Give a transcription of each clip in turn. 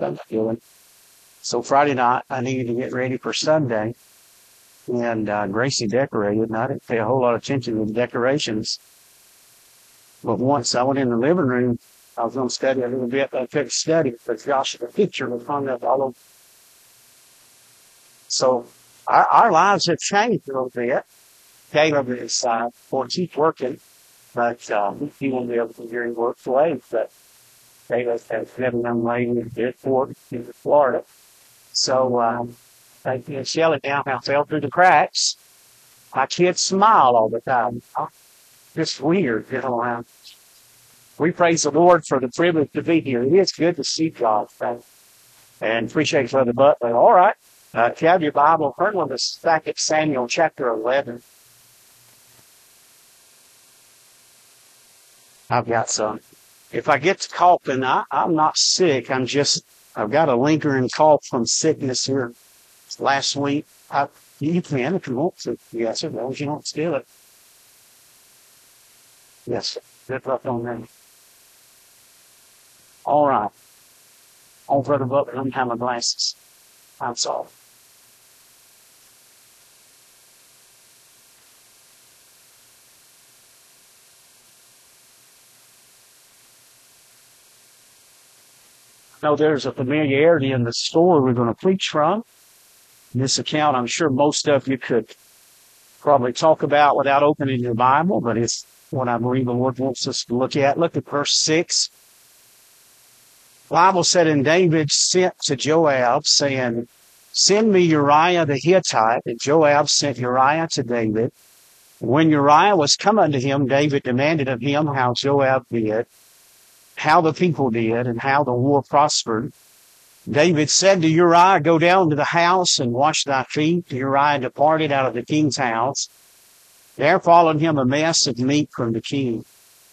Thanksgiving. So Friday night, I needed to get ready for Sunday. And Gracie decorated, and I didn't pay a whole lot of attention to the decorations. But once I went in the living room, I was going to study a little bit. I took a study, but Joshua's picture was hung up all over. So our lives have changed a little bit. Caleb is, of course, he's working, but he won't be able to do any work for late. But Caleb has met a young lady at the airport in Florida. So they shell it down how fell through the cracks. My kids smile all the time. It's weird, you know. We praise the Lord for the privilege to be here. It is good to see God, and appreciate Brother Butler. All right. If you have your Bible, turn on to 2 Samuel chapter 11. I've got some. If I get to coughing, I'm not sick. I've got a lingering cough from sickness here last week. You can if you want to. Yes, as long as you don't steal it. Yes, good luck on that. All right. Oh, Brother Butler, let me have my glasses. I'm sorry. No, there's a familiarity in the story we're going to preach from. This account, I'm sure most of you could probably talk about without opening your Bible, but it's what I believe the Lord wants us to look at. Look at verse 6. The Bible said, and David sent to Joab, saying, send me Uriah the Hittite. And Joab sent Uriah to David. When Uriah was come unto him, David demanded of him how Joab did, how the people did, and how the war prospered. David said to Uriah, go down to the house and wash thy feet. Uriah departed out of the king's house. There followed him a mess of meat from the king.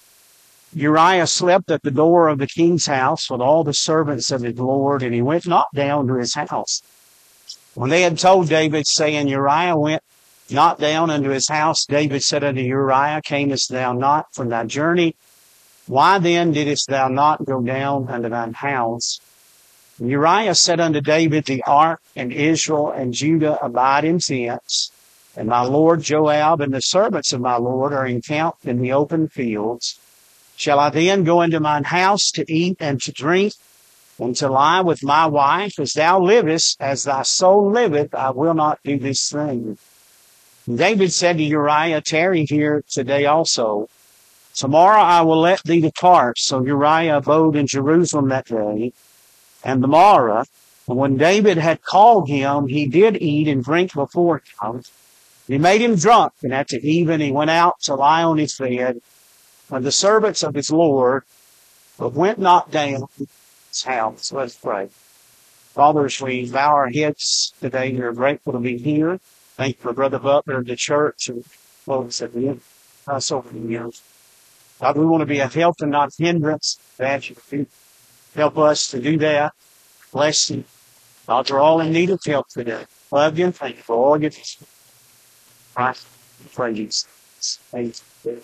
Uriah slept at the door of the king's house with all the servants of his lord, and he went not down to his house. When they had told David, saying, Uriah went not down unto his house, David said unto Uriah, camest thou not from thy journey? Why then didst thou not go down unto thine house? And Uriah said unto David, the ark and Israel and Judah abide in tents, and my lord Joab and the servants of my lord are encamped in the open fields. Shall I then go into mine house to eat and to drink, and to lie with my wife? As thou livest, as thy soul liveth, I will not do this thing. And David said to Uriah, tarry here today also. Tomorrow I will let thee depart. So Uriah abode in Jerusalem that day. And the morrow, when David had called him, he did eat and drink before him. He made him drunk, and at the even he went out to lie on his bed with the servants of his Lord, but went not down to his house. Let's pray. Father, as we bow our heads today, we're grateful to be here. Thank you for Brother Butler and the church and folks at the end. So many years. God, we want to be a help and not a hindrance. That you help us to do that. Bless you. God, we're all in need of help today. Love you and thank you for all your Christ. Praise. Thank you.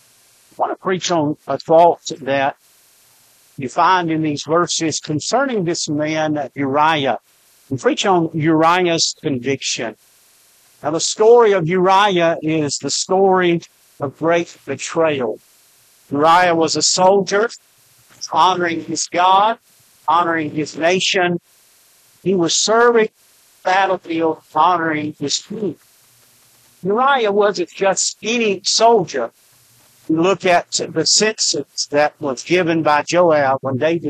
I want to preach on a thought that you find in these verses concerning this man, Uriah. And preach on Uriah's conviction. Now, the story of Uriah is the story of great betrayal. Uriah was a soldier, honoring his God, honoring his nation. He was serving the battlefield, honoring his king. Uriah wasn't just any soldier. You look at the census that was given by Joab when David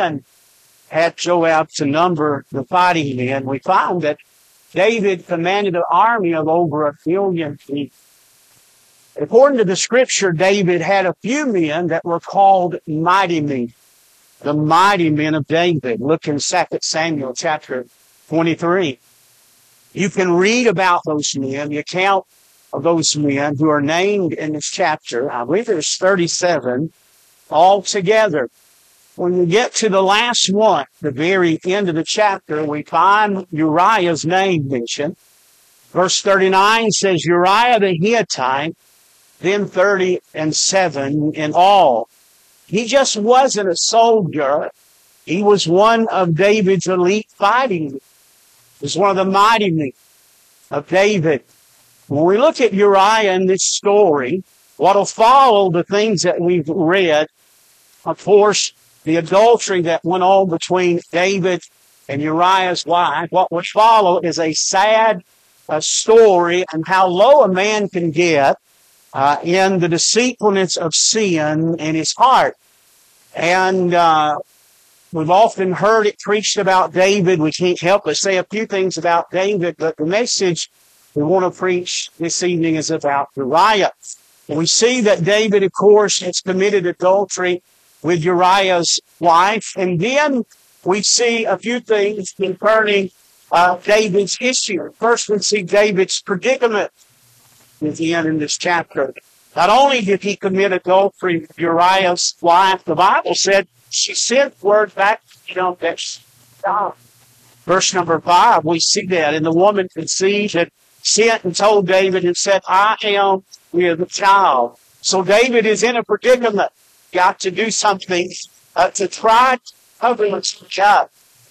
had Joab to number the fighting men. We find that David commanded an army of over 1 million people. According to the scripture, David had a few men that were called mighty men. The mighty men of David. Look in 2 Samuel chapter 23. You can read about those men, the account of those men who are named in this chapter. I believe there's 37 altogether. When you get to the last one, the very end of the chapter, we find Uriah's name mentioned. Verse 39 says, Uriah the Hittite, then 37 in all. He just wasn't a soldier. He was one of David's elite fighting men. He was one of the mighty men of David. When we look at Uriah in this story, what will follow the things that we've read, of course, the adultery that went on between David and Uriah's wife, what will follow is a sad story and how low a man can get in the deceitfulness of sin in his heart. And we've often heard it preached about David. We can't help but say a few things about David, but the message we want to preach this evening is about Uriah. We see that David, of course, has committed adultery with Uriah's wife. And then we see a few things concerning David's issue. First, we see David's predicament at the end in this chapter. Not only did he commit adultery with Uriah's wife, the Bible said she sent word back to him that she died. Verse number 5, we see that. And the woman conceived and sent and told David and said, I am with a child. So David is in a predicament. Got to do something to try to cover his job.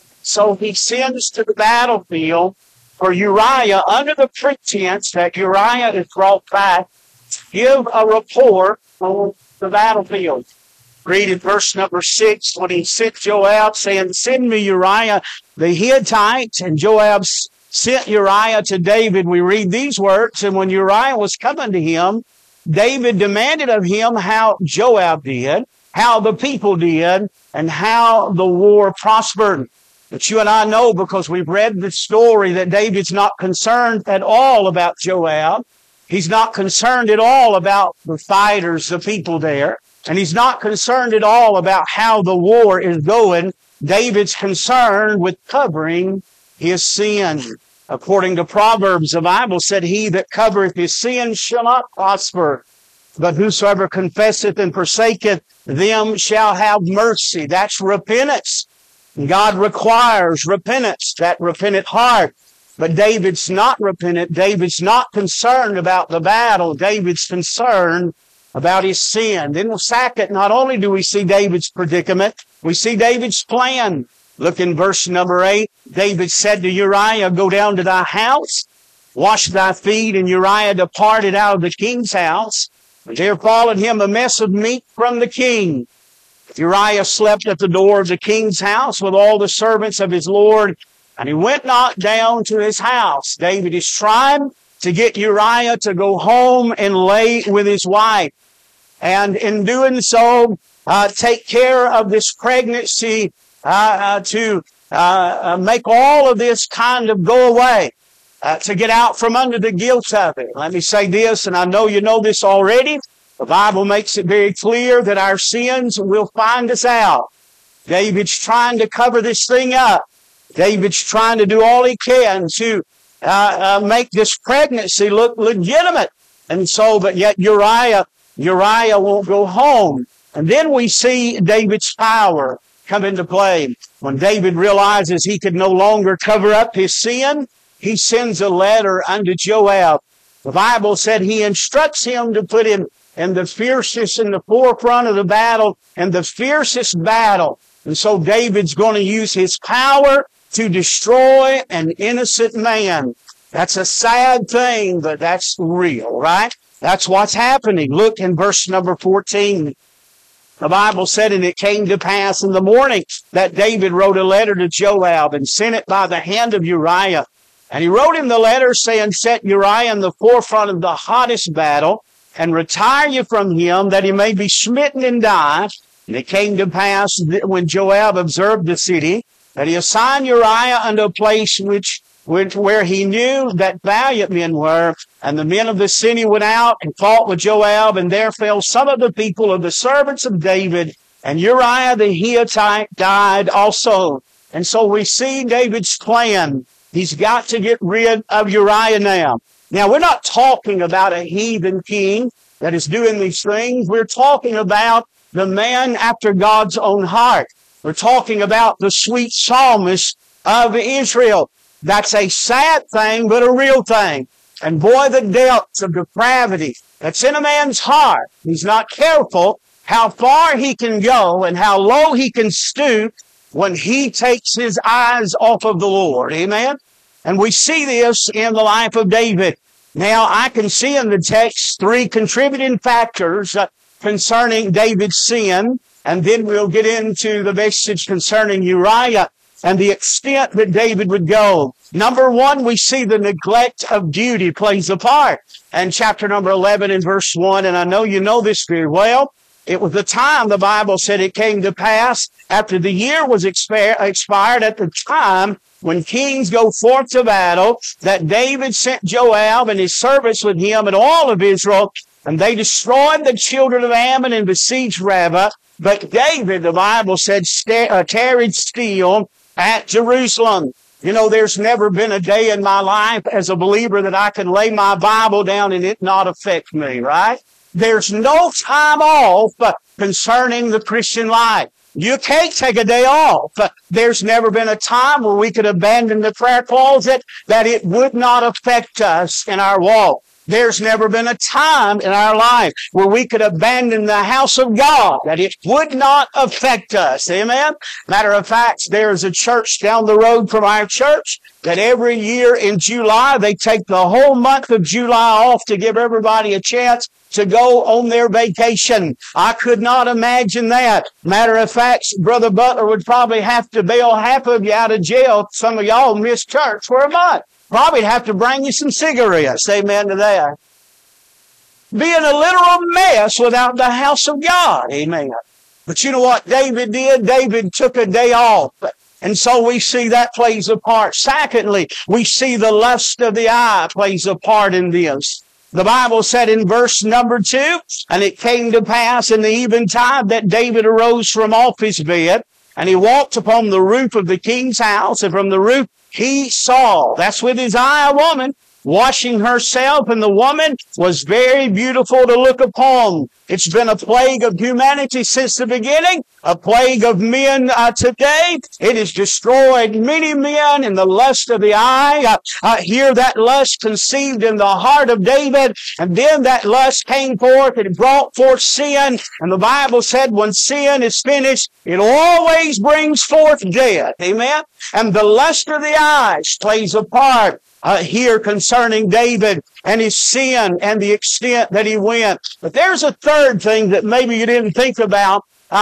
So he sends to the battlefield for Uriah under the pretense that Uriah is brought back to give a report on the battlefield. Read in verse number 6, when he sent Joab saying, send me Uriah the Hittite, and Joab sent Uriah to David. We read these words, and when Uriah was coming to him, David demanded of him how Joab did, how the people did, and how the war prospered. But you and I know, because we've read the story, that David's not concerned at all about Joab. He's not concerned at all about the fighters, the people there. And he's not concerned at all about how the war is going. David's concerned with covering his sin. According to Proverbs, the Bible said, he that covereth his sin shall not prosper, but whosoever confesseth and forsaketh them shall have mercy. That's repentance. God requires repentance, that repentant heart. But David's not repentant. David's not concerned about the battle. David's concerned about his sin. Then second, not only do we see David's predicament, we see David's plan. Look in verse number 8. David said to Uriah, go down to thy house, wash thy feet, and Uriah departed out of the king's house. And there followed him a mess of meat from the king. Uriah slept at the door of the king's house with all the servants of his lord, and he went not down to his house. David is trying to get Uriah to go home and lay with his wife. And in doing so, take care of this pregnancy to make all of this kind of go away, to get out from under the guilt of it. Let me say this, and I know you know this already. The Bible makes it very clear that our sins will find us out. David's trying to cover this thing up. David's trying to do all he can to make this pregnancy look legitimate. And so, but yet Uriah won't go home. And then we see David's power come into play. When David realizes he could no longer cover up his sin, he sends a letter unto Joab. The Bible said he instructs him to put him in the fiercest, in the forefront of the battle, and the fiercest battle. And so David's going to use his power to destroy an innocent man. That's a sad thing, but that's real, right? That's what's happening. Look in verse number 14. The Bible said, and it came to pass in the morning that David wrote a letter to Joab and sent it by the hand of Uriah. And he wrote him the letter saying, set Uriah in the forefront of the hottest battle, and retire you from him, that he may be smitten and die. And it came to pass that when Joab observed the city, that he assigned Uriah unto a place where he knew that valiant men were. And the men of the city went out and fought with Joab, and there fell some of the people of the servants of David, and Uriah the Hittite died also. And so we see David's plan. He's got to get rid of Uriah now. Now, we're not talking about a heathen king that is doing these things. We're talking about the man after God's own heart. We're talking about the sweet psalmist of Israel. That's a sad thing, but a real thing. And boy, the depths of depravity that's in a man's heart. He's not careful how far he can go and how low he can stoop when he takes his eyes off of the Lord. Amen? And we see this in the life of David. Now, I can see in the text 3 contributing factors concerning David's sin, and then we'll get into the message concerning Uriah and the extent that David would go. Number 1, we see the neglect of duty plays a part. And chapter number 11 and verse 1, and I know you know this very well. It was the time, the Bible said, it came to pass after the year was expired at the time when kings go forth to battle, that David sent Joab and his servants with him and all of Israel, and they destroyed the children of Ammon and besieged Rabbah. But David, the Bible said, tarried still at Jerusalem. You know, there's never been a day in my life as a believer that I can lay my Bible down and it not affect me, right? There's no time off concerning the Christian life. You can't take a day off. There's never been a time where we could abandon the prayer closet that it would not affect us in our walk. There's never been a time in our life where we could abandon the house of God that it would not affect us. Amen? Matter of fact, there's a church down the road from our church that every year in July, they take the whole month of July off to give everybody a chance to go on their vacation. I could not imagine that. Matter of fact, Brother Butler would probably have to bail half of you out of jail. Some of y'all miss church for a month. Probably have to bring you some cigarettes. Amen to that. Being a literal mess without the house of God. Amen. But you know what David did? David took a day off. And so we see that plays a part. Secondly, we see the lust of the eye plays a part in this. The Bible said in verse number 2, and it came to pass in the eventide that David arose from off his bed, and he walked upon the roof of the king's house, and from the roof he saw, that's with his eye, a woman washing herself, and the woman was very beautiful to look upon. It's been a plague of humanity since the beginning, a plague of men today. It has destroyed many men in the lust of the eye. Here that lust conceived in the heart of David, and then that lust came forth and brought forth sin. And the Bible said when sin is finished, it always brings forth death. Amen? And the lust of the eyes plays a part here concerning David and his sin and the extent that he went. But there's a third thing that maybe you didn't think about.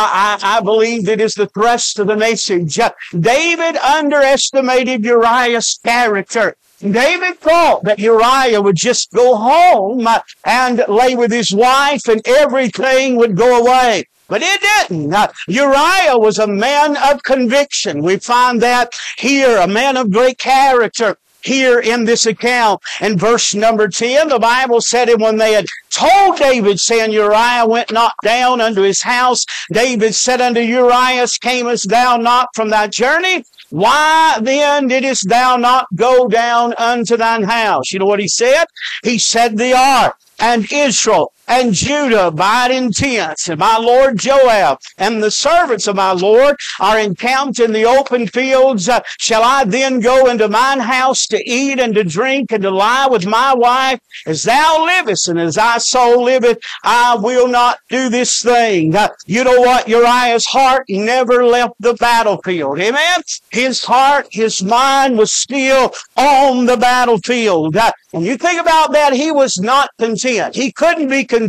I believe it is the thrust of the message. David underestimated Uriah's character. David thought that Uriah would just go home and lay with his wife and everything would go away. But it didn't. Uriah was a man of conviction. We find that here, a man of great character. Here in this account, in verse number 10, the Bible said, and when they had told David, saying, Uriah went not down unto his house, David said unto Uriah, camest thou not from thy journey? Why then didst thou not go down unto thine house? You know what he said? He said, the ark and Israel and Judah abide in tents, and my Lord Joab and the servants of my Lord are encamped in the open fields. Shall I then go into mine house to eat and to drink and to lie with my wife? As thou livest and as thy soul liveth, I will not do this thing. You know what? Uriah's heart never left the battlefield. Amen? His heart, his mind was still on the battlefield. And you think about that, he was not content. He couldn't be content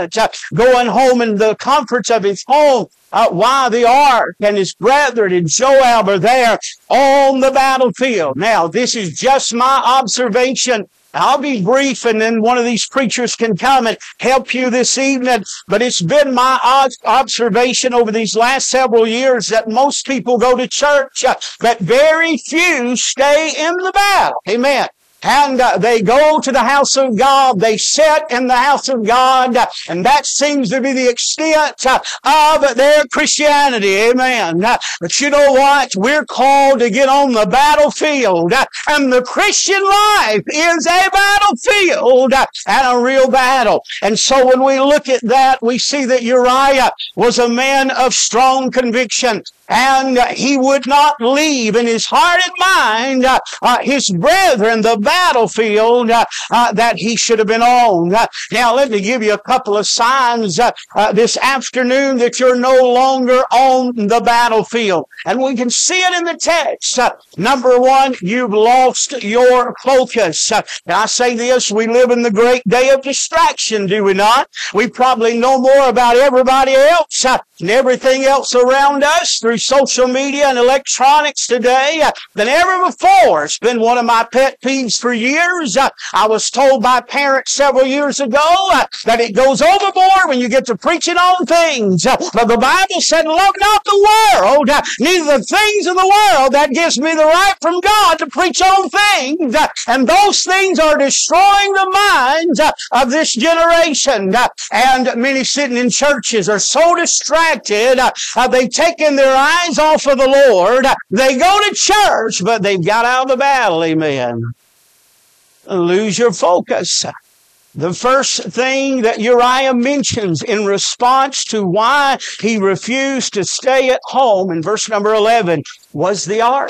going home in the comforts of his home while the ark and his brethren and Joab are there on the battlefield. Now, this is just my observation. I'll be brief, and then one of these preachers can come and help you this evening. But it's been my observation over these last several years that most people go to church, but very few stay in the battle. Amen. And they go to the house of God. They sit in the house of God. And that seems to be the extent of their Christianity. Amen. But you know what? We're called to get on the battlefield. And the Christian life is a battlefield and a real battle. And so when we look at that, we see that Uriah was a man of strong conviction. And he would not leave in his heart and mind his brethren, the battlefield that he should have been on. Now, let me give you a couple of signs this afternoon that you're no longer on the battlefield. And we can see it in the text. Number one, you've lost your focus. Now, I say this, we live in the great day of distraction, do we not? We probably know more about everybody else and everything else around us through social media and electronics today than ever before. It's been one of my pet peeves for years. I was told by parents several years ago that it goes overboard when you get to preaching on things. But the Bible said, love not the world, neither the things of the world. That gives me the right from God to preach on things. And those things are destroying the minds of this generation. And many sitting in churches are so distracted, they've taken their eyes off of the Lord. They go to church, but they've got out of the battle. Amen. Lose your focus. The first thing that Uriah mentions in response to why he refused to stay at home in verse number 11 was the ark.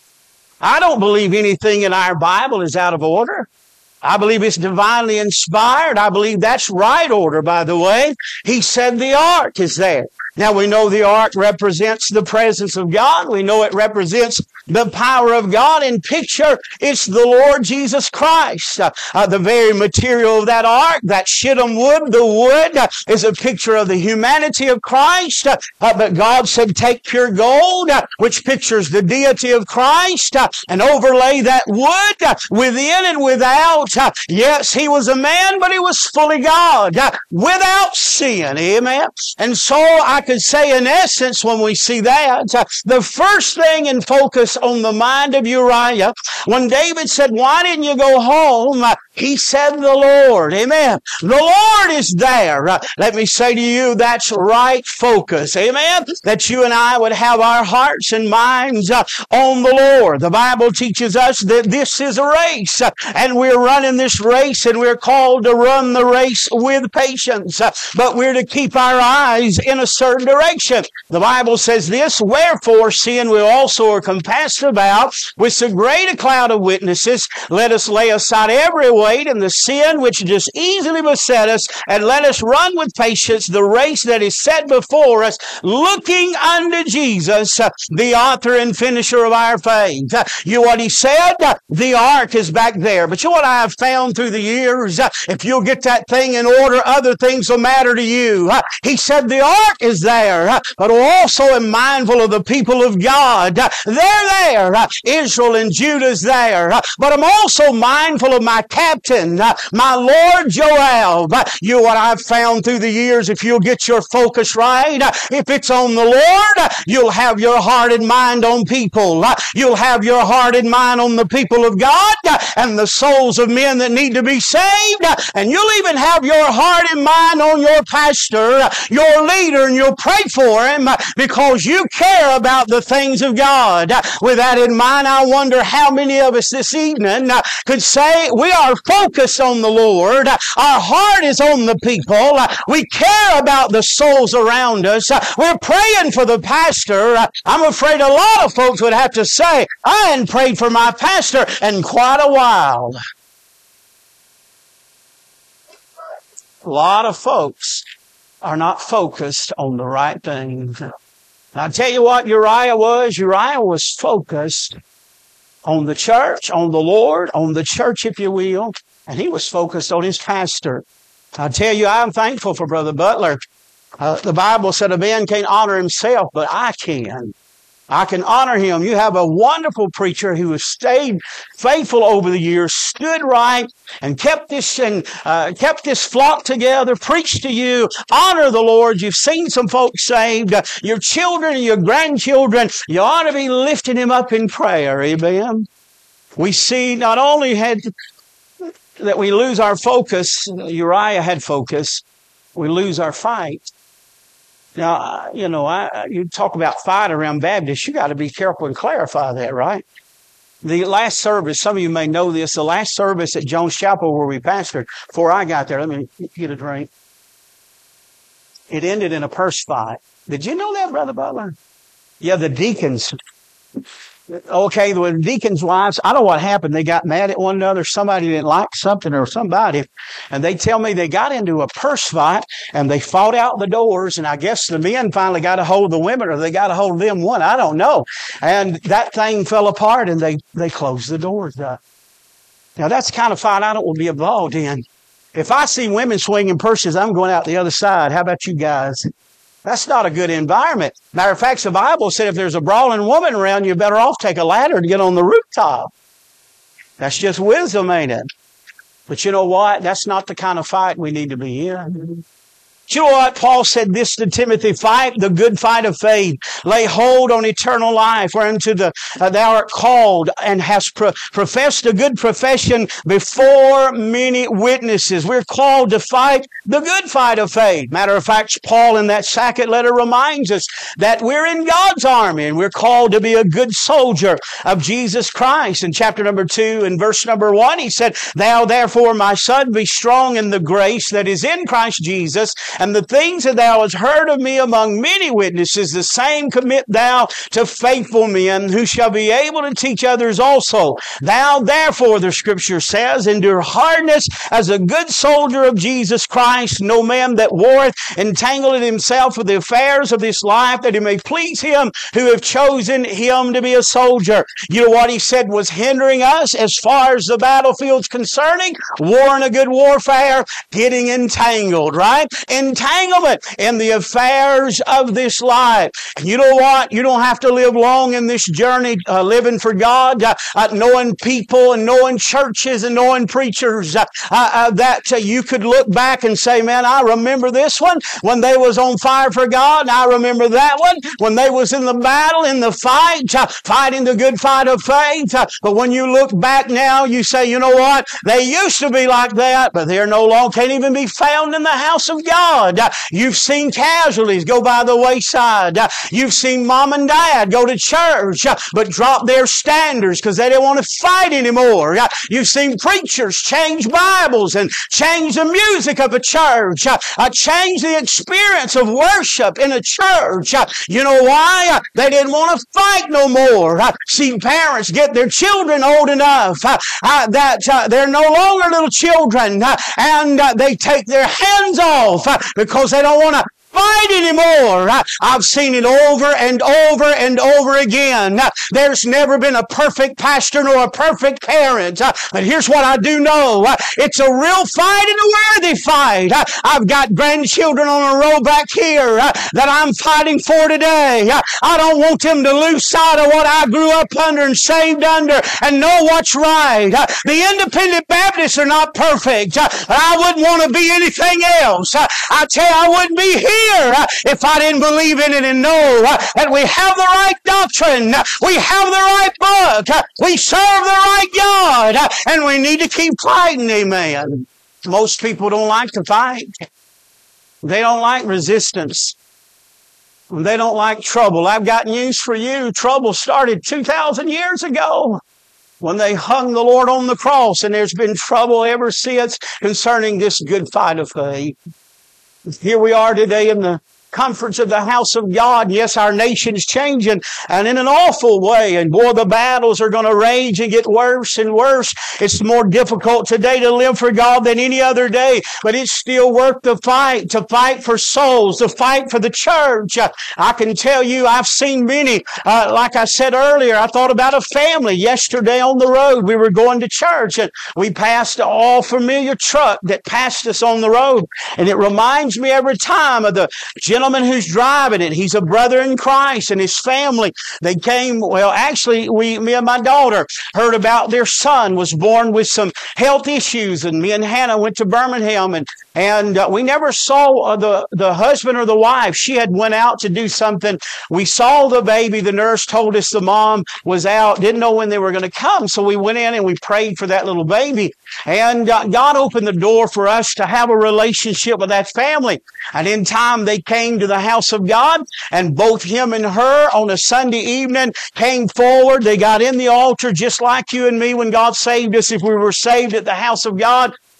I don't believe anything in our Bible is out of order. I believe it's divinely inspired. I believe that's right order, by the way. He said the ark is there. Now, we know the ark represents the presence of God. We know it represents the power of God. In picture, it's the Lord Jesus Christ. The very material of that ark, that shittim wood, the wood, is a picture of the humanity of Christ. But God said, take pure gold, which pictures the deity of Christ, and overlay that wood within and without. Yes, he was a man, but he was fully God, without sin. Amen. And so I could say, in essence, when we see that, the first thing in focus on the mind of Uriah, when David said, why didn't you go home? He said, the Lord. Amen. The Lord is there. Let me say to you, that's right focus. Amen. That you and I would have our hearts and minds on the Lord. The Bible teaches us that this is a race, and we're running this race, and we're called to run the race with patience. But we're to keep our eyes in a certain direction. The Bible says this, wherefore, seeing we also are compassed about with so great a cloud of witnesses, let us lay aside every weight and the sin which just easily beset us, and let us run with patience the race that is set before us, looking unto Jesus, the author and finisher of our faith. You know what he said? The ark is back there. But you know what I have found through the years? If you'll get that thing in order, other things will matter to you. He said the ark is there, but also am mindful of the people of God. They're there. Israel and Judah's there. But I'm also mindful of my captain, my Lord Joab. You know what I've found through the years? If you'll get your focus right, if it's on the Lord, you'll have your heart and mind on people. You'll have your heart and mind on the people of God and the souls of men that need to be saved. And you'll even have your heart and mind on your pastor, your leader, and you'll pray for him because you care about the things of God. With that in mind, I wonder how many of us this evening could say we are focused on the Lord. Our heart is on the people. We care about the souls around us. We're praying for the pastor. I'm afraid a lot of folks would have to say, I hadn't prayed for my pastor in quite a while. A lot of folks are not focused on the right things. And I'll tell you what Uriah was. Uriah was focused on the church, on the Lord, on the church, if you will. And he was focused on his pastor. I'll tell you, I'm thankful for Brother Butler. The Bible said a man can't honor himself, but I can. I can honor him. You have a wonderful preacher who has stayed faithful over the years, stood right, and kept this flock together, preached to you, honor the Lord. You've seen some folks saved. Your children and your grandchildren, you ought to be lifting him up in prayer. Amen. We see not only that we lose our focus, Uriah had focus, we lose our fight. Now, you talk about fight around Baptists, you got to be careful and clarify that, right? The last service, some of you may know this, the last service at Jones Chapel where we pastored, before I got there, let me get a drink. It ended in a purse fight. Did you know that, Brother Butler? Yeah, the deacons. Okay, the deacons' wives, I don't know what happened. They got mad at one another. Somebody didn't like something or somebody. And they tell me they got into a purse fight and they fought out the doors. And I guess the men finally got a hold of the women, or they got a hold of them one. I don't know. And that thing fell apart and they closed the doors up. Now that's the kind of fight I don't want to be involved in. If I see women swinging purses, I'm going out the other side. How about you guys? That's not a good environment. Matter of fact, the Bible said if there's a brawling woman around, you're better off take a ladder to get on the rooftop. That's just wisdom, ain't it? But you know what? That's not the kind of fight we need to be in. You know what? Paul said this to Timothy, fight the good fight of faith. Lay hold on eternal life, whereunto thou art called and hast professed a good profession before many witnesses. We're called to fight the good fight of faith. Matter of fact, Paul in that second letter reminds us that we're in God's army and we're called to be a good soldier of Jesus Christ. In chapter number 2 and verse number 1, he said, Thou therefore, my son, be strong in the grace that is in Christ Jesus, and the things that thou hast heard of me among many witnesses, the same commit thou to faithful men who shall be able to teach others also. Thou therefore, the scripture says, endure hardness as a good soldier of Jesus Christ. No man that warreth entangleth himself with the affairs of this life, that he may please him who have chosen him to be a soldier. You know what he said was hindering us as far as the battlefield's concerning? Warring a good warfare, getting entangled, right? Entanglement in the affairs of this life. And you know what? You don't have to live long in this journey living for God, knowing people and knowing churches and knowing preachers that you could look back and say, man, I remember this one when they was on fire for God. And I remember that one when they was in the battle, in the fight, fighting the good fight of faith. But when you look back now, you say, you know what? They used to be like that, but they're no longer, can't even be found in the house of God. You've seen casualties go by the wayside. You've seen mom and dad go to church but drop their standards because they didn't want to fight anymore. You've seen preachers change Bibles and change the music of a church, change the experience of worship in a church. You know why? They didn't want to fight no more. See parents get their children old enough that they're no longer little children and they take their hands off because they don't want to fight anymore. I've seen it over and over and over again. There's never been a perfect pastor nor a perfect parent. But here's what I do know. It's a real fight and a worthy fight. I've got grandchildren on a row back here that I'm fighting for today. I don't want them to lose sight of what I grew up under and saved under and know what's right. The independent Baptists are not perfect. I wouldn't want to be anything else. I tell you, I wouldn't be here if I didn't believe in it and know that we have the right doctrine, we have the right book, we serve the right God, and we need to keep fighting, amen. Most people don't like to fight. They don't like resistance. They don't like trouble. I've got news for you. Trouble started 2,000 years ago when they hung the Lord on the cross, and there's been trouble ever since concerning this good fight of faith. Here we are today in the comforts of the house of God. Yes, our nation's changing, and in an awful way. And boy, the battles are going to rage and get worse and worse. It's more difficult today to live for God than any other day, but it's still worth the fight, to fight for souls, to fight for the church. I can tell you, I've seen many, like I said earlier, I thought about a family yesterday on the road. We were going to church, and we passed an all-familiar truck that passed us on the road. And it reminds me every time of the gentleman who's driving it. He's a brother in Christ, and his family, they came, well, actually, me and my daughter heard about their son was born with some health issues, and me and Hannah went to Birmingham, and we never saw the husband or the wife. She had went out to do something. We saw the baby. The nurse told us the mom was out, didn't know when they were going to come, so we went in and we prayed for that little baby. And God opened the door for us to have a relationship with that family. And in time, they came to the house of God, and both him and her on a Sunday evening came forward. They got in the altar just like you and me when God saved us. If we were saved at the house of God,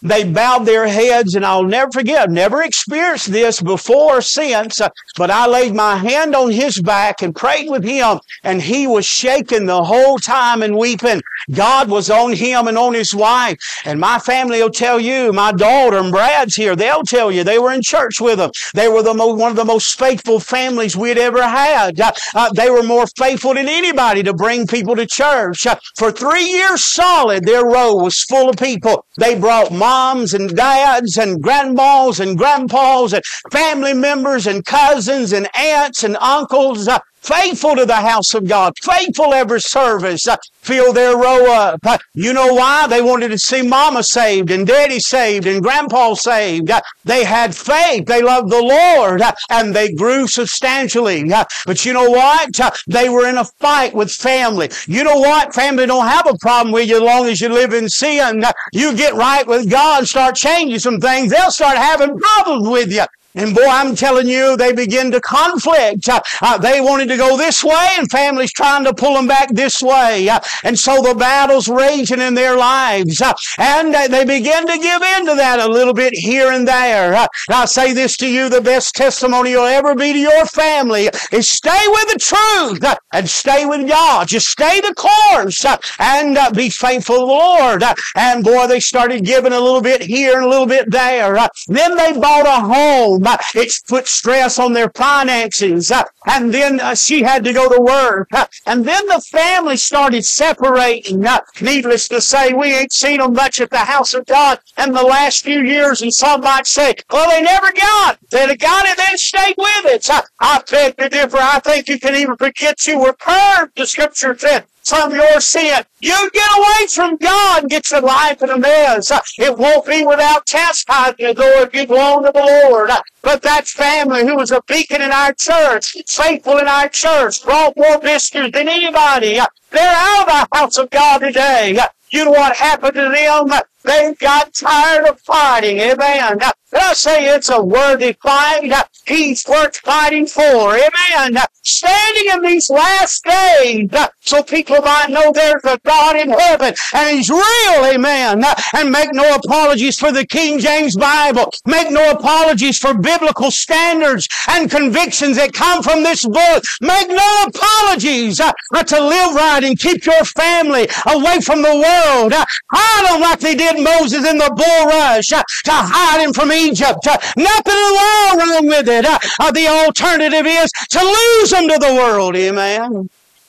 They bowed their heads, and I'll never forget, I've never experienced this before or since, but I laid my hand on his back and prayed with him, and he was shaking the whole time and weeping. God was on him and on his wife. And my family will tell you, my daughter and Brad's here, they'll tell you they were in church with them. They were one of the most faithful families we'd ever had. They were more faithful than anybody to bring people to church. For 3 years solid, their row was full of people. They brought moms and dads and grandmas and grandpas and family members and cousins and aunts and uncles, faithful to the house of God, faithful every service, fill their row up. You know why? They wanted to see mama saved and daddy saved and grandpa saved. They had faith. They loved the Lord, and they grew substantially. But you know what? They were in a fight with family. You know what? Family don't have a problem with you as long as you live in sin. You get right with God and start changing some things, they'll start having problems with you. And boy, I'm telling you, they begin to conflict. They wanted to go this way, and families trying to pull them back this way. And so the battle's raging in their lives. And they begin to give in to that a little bit here and there. And I say this to you, the best testimony you'll ever be to your family is stay with the truth and stay with God. Just stay the course and be faithful to the Lord. And boy, they started giving a little bit here and a little bit there. Then they bought a home. It put stress on their finances. And then she had to go to work. And then the family started separating. Needless to say, we ain't seen them much at the house of God in the last few years. And some might say, well, they never got it. They'd have got it, then stayed with it. I beg to differ. I think you can even forget you were purged, the Scripture said, from your sin. You get away from God and get your life in a mess. It won't be without chastisement, though, if you belong to the Lord. But that family who was a beacon in our church, faithful in our church, brought more visitors than anybody. They're out of the house of God today. You know what happened to them? They got tired of fighting. Amen. I say it's a worthy fight. He's worth fighting for. Amen. Standing in these last days so people might know there's a God in heaven and He's real. Amen. And make no apologies for the King James Bible. Make no apologies for biblical standards and convictions that come from this book. Make no apologies to live right and keep your family away from the world. Hide them like they did Moses in the bulrush, to hide him from Egypt. Nothing in the world wrong with it. The alternative is to lose them to the world. Amen.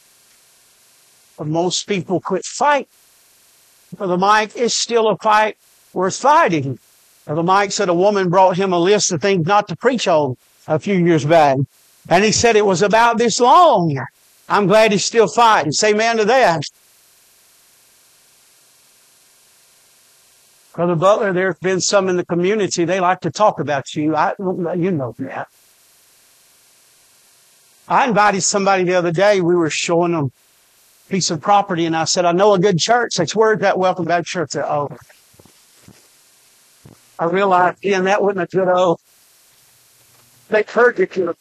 But most people quit fighting. Brother Mike, it's still a fight worth fighting. Brother Mike said a woman brought him a list of things not to preach on a few years back. And he said it was about this long. I'm glad he's still fighting. Say amen to that. Brother Butler, there have been some in the community, they like to talk about you. You know that. I invited somebody the other day, we were showing them a piece of property, and I said, I know a good church. They said, where's that Welcome Back Church? I said, oh. I realized, that wasn't a good old. They persecuted.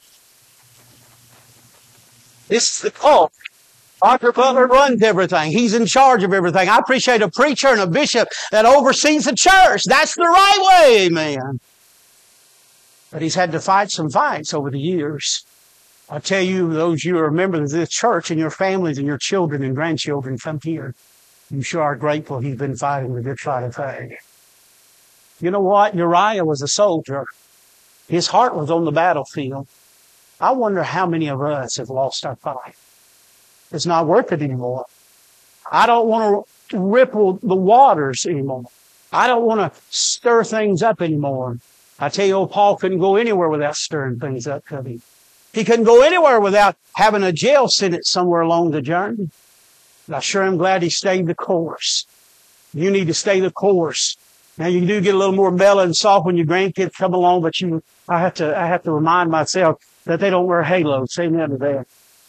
This is the call. Dr. Butler runs everything. He's in charge of everything. I appreciate a preacher and a bishop that oversees the church. That's the right way, amen. But he's had to fight some fights over the years. I tell you, those you are members of this church and your families and your children and grandchildren come here. You sure are grateful he's been fighting the good fight of faith. You know what? Uriah was a soldier. His heart was on the battlefield. I wonder how many of us have lost our fight. It's not worth it anymore. I don't want to ripple the waters anymore. I don't want to stir things up anymore. I tell you, old Paul couldn't go anywhere without stirring things up, could he? He couldn't go anywhere without having a jail sentence somewhere along the journey. But I sure am glad he stayed the course. You need to stay the course. Now, you do get a little more mellow and soft when your grandkids come along, but I have to remind myself that they don't wear halos. Say amen to that.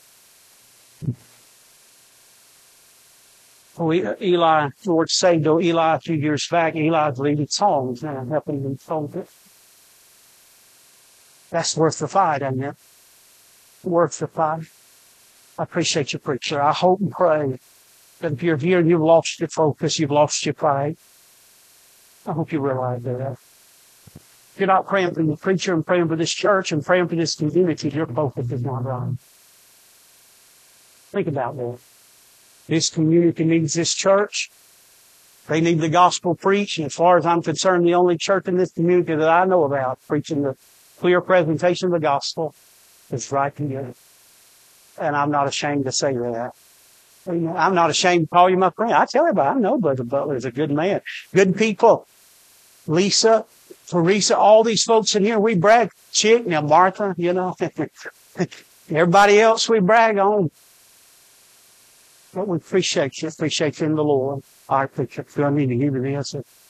Oh, Eli, Lord saved Eli a few years back. Eli's leading songs now, helping them song it. That's worth the fight, isn't it? Worth the fight. I appreciate you, preacher. I hope and pray that if you're here and you've lost your focus, you've lost your fight, I hope you realize that. If you're not praying for the preacher and praying for this church and praying for this community, your focus is not right. Think about that. This community needs this church. They need the gospel preached. And as far as I'm concerned, the only church in this community that I know about preaching the clear presentation of the gospel is right here. And I'm not ashamed to say that. I'm not ashamed to call you my friend. I tell everybody, I know Brother Butler is a good man. Good people. Lisa, Teresa, all these folks in here, we brag. Chick, now Martha, everybody else we brag on. But we appreciate you in the Lord. I appreciate you. I need to give you the answer.